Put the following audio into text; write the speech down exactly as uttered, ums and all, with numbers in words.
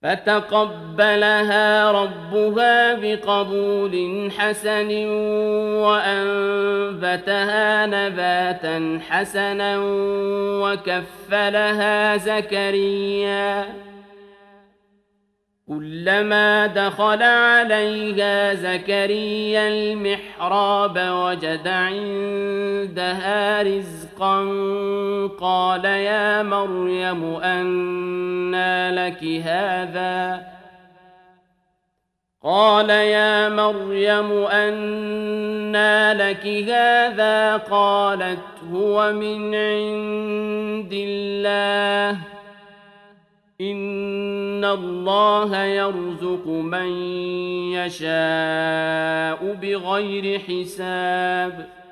فتقبلها ربها بقبول حسن وأنبتها نباتا حسنا وكفلها زكريا كلما دخل عليها زكريا المحراب وجد عندها رزقا قال يا مريم أنى لك هذا قال يا مريم أنى لك هذا قالت هو من عند الله إن الله يرزق من يشاء بغير حساب